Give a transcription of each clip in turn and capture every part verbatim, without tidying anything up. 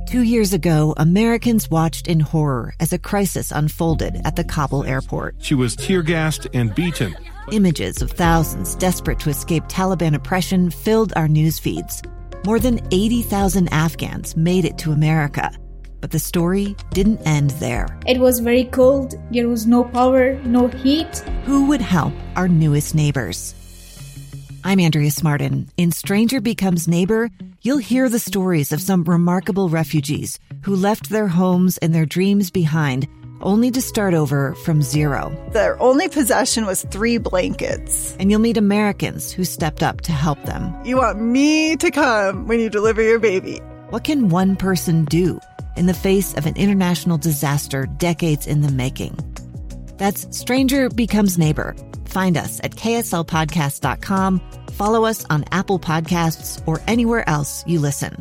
Two years ago, Americans watched in horror as a crisis unfolded at the Kabul airport. She was tear-gassed and beaten. Images of thousands desperate to escape Taliban oppression filled our news feeds. More than eighty thousand Afghans made it to America. But the story didn't end there. It was very cold. There was no power, no heat. Who would help our newest neighbors? I'm Andrea Smartin. In Stranger Becomes Neighbor, you'll hear the stories of some remarkable refugees who left their homes and their dreams behind, only to start over from zero. Their only possession was three blankets. And you'll meet Americans who stepped up to help them. You want me to come when you deliver your baby. What can one person do in the face of an international disaster decades in the making? That's Stranger Becomes Neighbor. Find us at K S L podcast dot com. Follow us on Apple Podcasts or anywhere else you listen.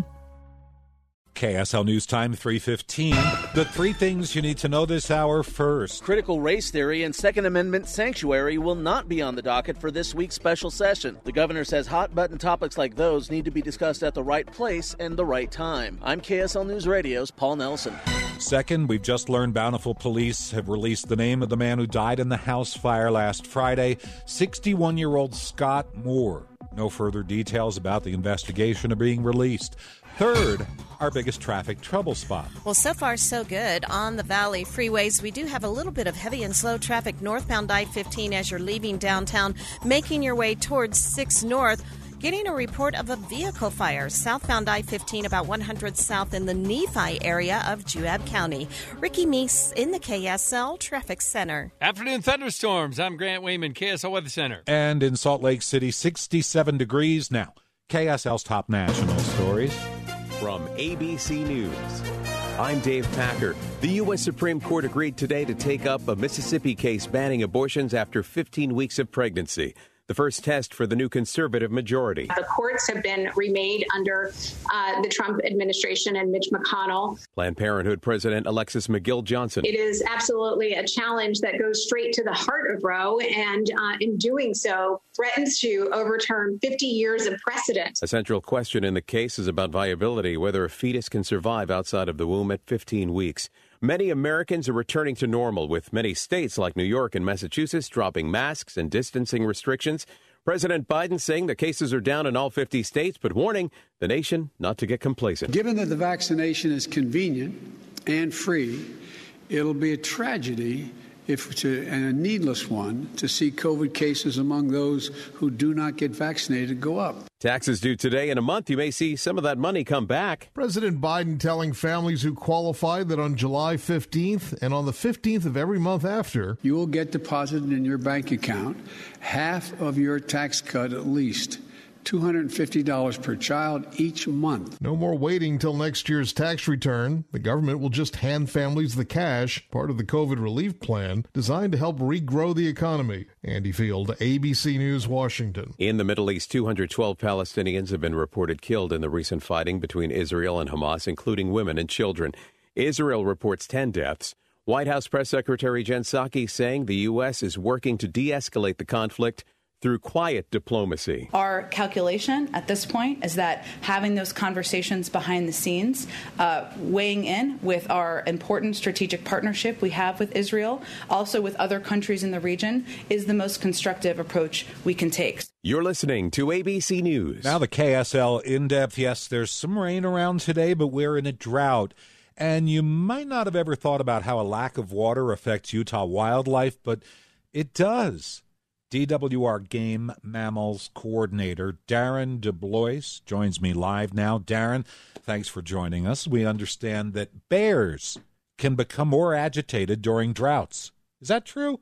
K S L News Time, three fifteen. The three things you need to know this hour first. Critical race theory and Second Amendment sanctuary will not be on the docket for this week's special session. The governor says hot-button topics like those need to be discussed at the right place and the right time. I'm K S L News Radio's Paul Nelson. Second, we've just learned Bountiful police have released the name of the man who died in the house fire last Friday, sixty-one-year-old Scott Moore. No further details about the investigation are being released. Third, our biggest traffic trouble spot. Well, so far so good. On the Valley freeways, we do have a little bit of heavy and slow traffic northbound I fifteen as you're leaving downtown, making your way towards six North. Getting a report of a vehicle fire southbound I fifteen about one hundred south in the Nephi area of Juab County. Ricky Meese in the K S L Traffic Center. Afternoon thunderstorms. I'm Grant Wayman, K S L Weather Center. And in Salt Lake City, sixty-seven degrees now. K S L's top national stories. From A B C News, I'm Dave Packer. The U S Supreme Court agreed today to take up a Mississippi case banning abortions after fifteen weeks of pregnancy. The first test for the new conservative majority. The courts have been remade under uh, the Trump administration and Mitch McConnell. Planned Parenthood President Alexis McGill Johnson. It is absolutely a challenge that goes straight to the heart of Roe, and uh, in doing so, threatens to overturn fifty years of precedent. A central question in the case is about viability, whether a fetus can survive outside of the womb at fifteen weeks. Many Americans are returning to normal, with many states like New York and Massachusetts dropping masks and distancing restrictions. President Biden saying the cases are down in all fifty states, but warning the nation not to get complacent. Given that the vaccination is convenient and free, it'll be a tragedy if to, and a needless one to see COVID cases among those who do not get vaccinated go up. Taxes due today. In a month, you may see some of that money come back. President Biden telling families who qualify that on July fifteenth and on the fifteenth of every month after, you will get deposited in your bank account half of your tax cut, at least two hundred fifty dollars per child each month. No more waiting till next year's tax return. The government will just hand families the cash, part of the COVID relief plan designed to help regrow the economy. Andy Field, A B C News, Washington. In the Middle East, two hundred twelve Palestinians have been reported killed in the recent fighting between Israel and Hamas, including women and children. Israel reports ten deaths. White House Press Secretary Jen Psaki saying the U S is working to de-escalate the conflict through quiet diplomacy. Our calculation at this point is that having those conversations behind the scenes, uh, weighing in with our important strategic partnership we have with Israel, also with other countries in the region, is the most constructive approach we can take. You're listening to A B C News. Now the K S L In-Depth. Yes, there's some rain around today, but we're in a drought. And you might not have ever thought about how a lack of water affects Utah wildlife, but it does. D W R Game Mammals Coordinator Darren DeBlois joins me live now. Darren, thanks for joining us. We understand that bears can become more agitated during droughts. Is that true?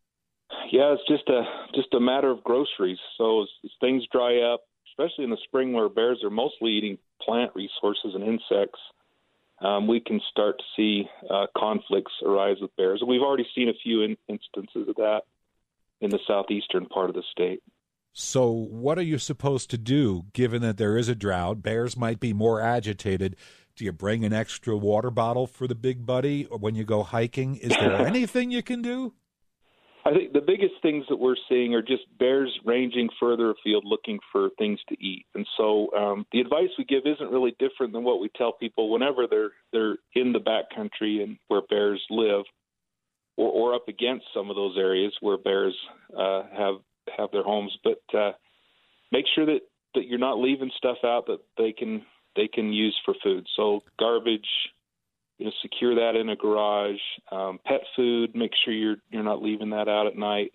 Yeah, it's just a just a matter of groceries. So as, as things dry up, especially in the spring where bears are mostly eating plant resources and insects, um, we can start to see uh, conflicts arise with bears. We've already seen a few in, instances of that in the southeastern part of the state. So what are you supposed to do, given that there is a drought? Bears might be more agitated. Do you bring an extra water bottle for the big buddy or when you go hiking? Is there anything you can do? I think the biggest things that we're seeing are just bears ranging further afield looking for things to eat. And so um, the advice we give isn't really different than what we tell people whenever they're they're in the backcountry and where bears live, or, or up against some of those areas where bears uh, have have their homes. But uh, make sure that, that you're not leaving stuff out that they can they can use for food. So garbage, you know, secure that in a garage. Um, pet food, make sure you're you're not leaving that out at night.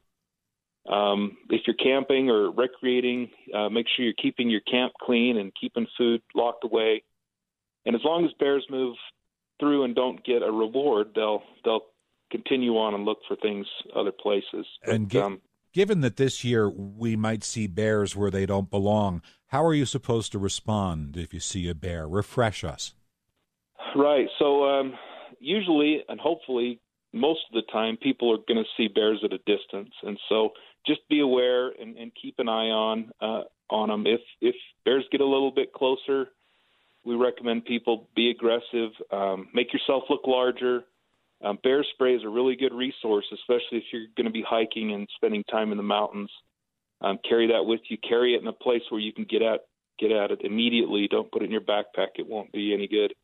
Um, if you're camping or recreating, uh, make sure you're keeping your camp clean and keeping food locked away. And as long as bears move through and don't get a reward, they'll they'll continue on and look for things other places. But, and gi- um, given that this year we might see bears where they don't belong, how are you supposed to respond if you see a bear? Refresh us. Right. So um, usually and hopefully most of the time people are going to see bears at a distance. And so just be aware and, and keep an eye on uh, on them. If, if bears get a little bit closer, we recommend people be aggressive, um, make yourself look larger. Um, bear spray is a really good resource, especially if you're going to be hiking and spending time in the mountains. Um, carry that with you. Carry it in a place where you can get at get at it immediately. Don't put it in your backpack. It won't be any good.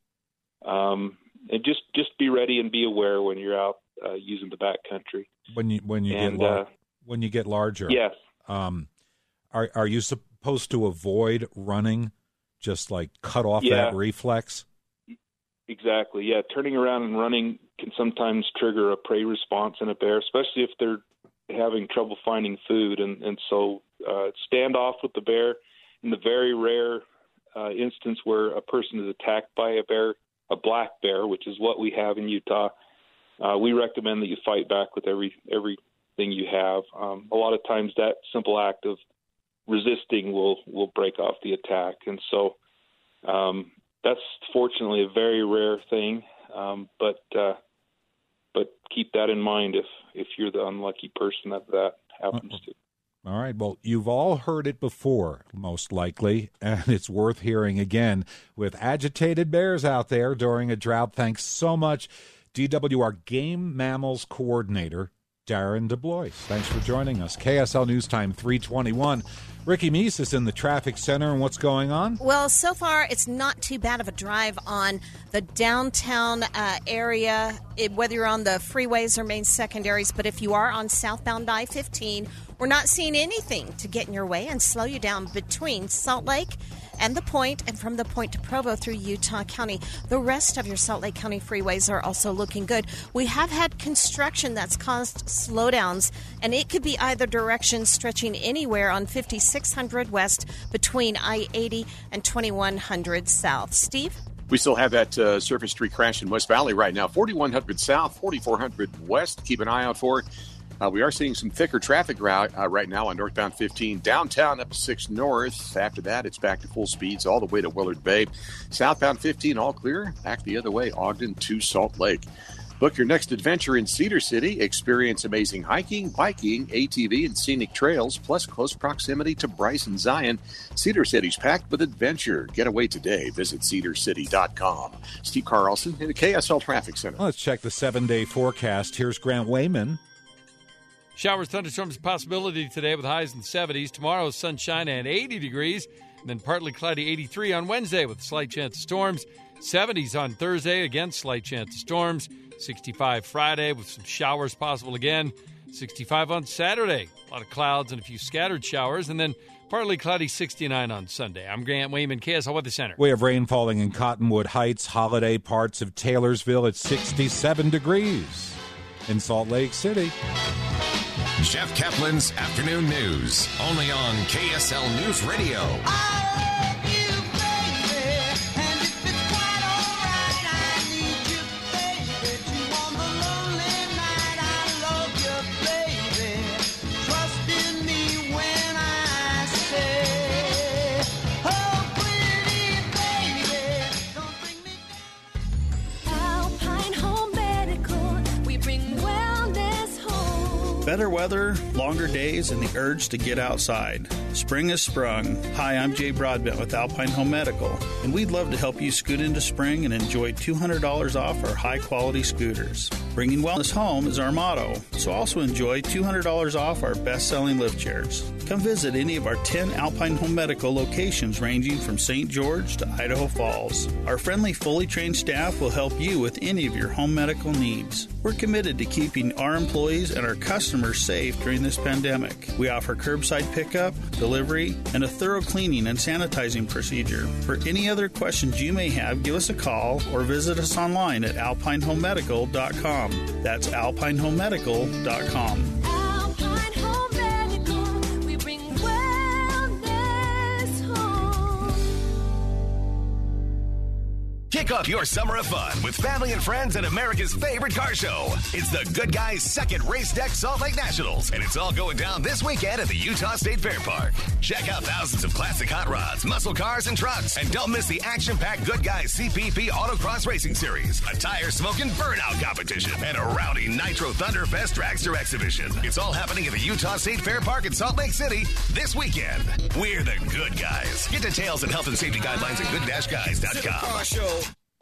Um, and just, just be ready and be aware when you're out uh, using the backcountry. When you when you and, get lar- uh, when you get larger, yes. Um, are are you supposed to avoid running? Just like cut off yeah. that reflex? Exactly. Yeah, turning around and running can sometimes trigger a prey response in a bear, especially if they're having trouble finding food. And and so uh, stand off with the bear. In the very rare uh, instance where a person is attacked by a bear, a black bear, which is what we have in Utah, uh, we recommend that you fight back with every everything you have. Um, a lot of times that simple act of resisting will, will break off the attack. And so um, that's fortunately a very rare thing, um, but uh, but keep that in mind if, if you're the unlucky person that that happens Uh-oh. to. All right. Well, you've all heard it before, most likely, and it's worth hearing again with agitated bears out there during a drought. Thanks so much, D W R Game Mammals Coordinator, Darren DeBlois. Thanks for joining us. K S L News Time three twenty-one. Ricky Meese is in the traffic center, and what's going on? Well, so far, it's not too bad of a drive on the downtown uh, area, it, whether you're on the freeways or main secondaries. But if you are on southbound I fifteen, we're not seeing anything to get in your way and slow you down between Salt Lake and the Point, and from the Point to Provo through Utah County. The rest of your Salt Lake County freeways are also looking good. We have had construction that's caused slowdowns, and it could be either direction, stretching anywhere on fifty-six hundred west between I eighty and twenty-one hundred south. Steve? We still have that uh, Surface Street crash in West Valley right now. forty-one hundred south, forty-four hundred west. Keep an eye out for it. Uh, we are seeing some thicker traffic route, uh, right now on northbound fifteen, downtown up to six north. After that, it's back to full speeds all the way to Willard Bay. Southbound fifteen, all clear. Back the other way, Ogden to Salt Lake. Book your next adventure in Cedar City. Experience amazing hiking, biking, A T V, and scenic trails, plus close proximity to Bryce and Zion. Cedar City's packed with adventure. Get away today. Visit cedar city dot com. Steve Carlson in the K S L Traffic Center. Let's check the seven-day forecast. Here's Grant Wayman. Showers, thunderstorms, possibility today with highs in the seventies. Tomorrow, sunshine and eighty degrees. And then partly cloudy, eighty-three on Wednesday with a slight chance of storms. seventies on Thursday, again, slight chance of storms. sixty-five Friday with some showers possible again. sixty-five on Saturday. A lot of clouds and a few scattered showers. And then partly cloudy, sixty-nine on Sunday. I'm Grant Wayman, K S L Weather Center. We have rain falling in Cottonwood Heights, holiday parts of Taylorsville at sixty-seven degrees. In Salt Lake City. Jeff Kaplan's Afternoon News, only on K S L News Radio. Better weather, longer days, and the urge to get outside. Spring has sprung. Hi, I'm Jay Broadbent with Alpine Home Medical, and we'd love to help you scoot into spring and enjoy two hundred dollars off our high-quality scooters. Bringing wellness home is our motto, so also enjoy two hundred dollars off our best-selling lift chairs. Come visit any of our ten Alpine Home Medical locations ranging from Saint George to Idaho Falls. Our friendly, fully trained staff will help you with any of your home medical needs. We're committed to keeping our employees and our customers safe during this pandemic. We offer curbside pickup, delivery, and a thorough cleaning and sanitizing procedure. For any other questions you may have, give us a call or visit us online at alpine home medical dot com. That's alpine home medical dot com. Alpine Home Medical, we bring wellness home. Kick off your summer of fun with family and friends at America's favorite car show. It's the Good Guys' second Race Deck Salt Lake Nationals, and it's all going down this weekend at the Utah State Fair Park. Check out thousands of classic hot rods, muscle cars, and trucks, and don't miss the action-packed Good Guys C P P Autocross Racing Series, a tire-smoking burnout competition, and a rowdy Nitro Thunderfest dragster exhibition. It's all happening at the Utah State Fair Park in Salt Lake City this weekend. We're the Good Guys. Get details and health and safety guidelines at good dash guys dot com.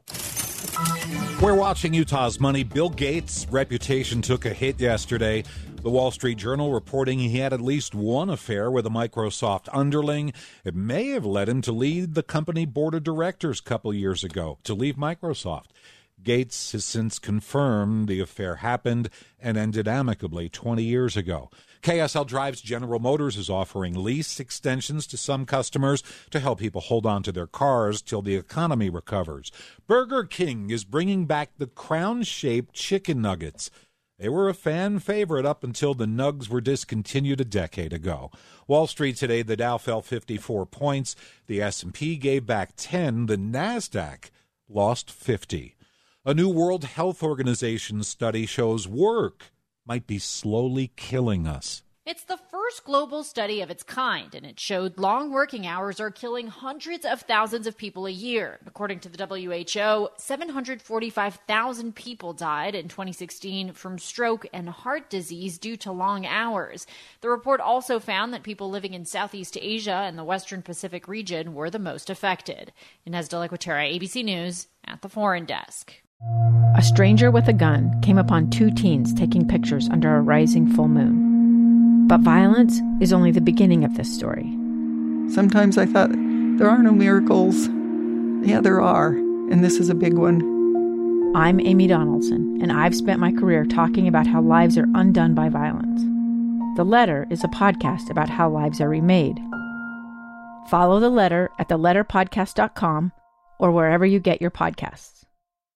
We're watching Utah's money. Bill Gates' reputation took a hit yesterday. The Wall Street Journal reporting he had at least one affair with a Microsoft underling. It may have led him to lead the company board of directors a couple years ago, to leave Microsoft. Gates has since confirmed the affair happened and ended amicably twenty years ago. K S L Drives General Motors is offering lease extensions to some customers to help people hold on to their cars till the economy recovers. Burger King is bringing back the crown-shaped chicken nuggets. They were a fan favorite up until the nugs were discontinued a decade ago. Wall Street today, the Dow fell fifty-four points. The S and P gave back ten. The NASDAQ lost fifty. A new World Health Organization study shows work might be slowly killing us. It's the first global study of its kind, and it showed long working hours are killing hundreds of thousands of people a year. According to the W H O, seven hundred forty-five thousand people died in twenty sixteen from stroke and heart disease due to long hours. The report also found that people living in Southeast Asia and the Western Pacific region were the most affected. Inez de la Cuetara, A B C News, at the Foreign Desk. A stranger with a gun came upon two teens taking pictures under a rising full moon. But violence is only the beginning of this story. Sometimes I thought, there are no miracles. Yeah, there are, and this is a big one. I'm Amy Donaldson, and I've spent my career talking about how lives are undone by violence. The Letter is a podcast about how lives are remade. Follow The Letter at the letter podcast dot com or wherever you get your podcasts.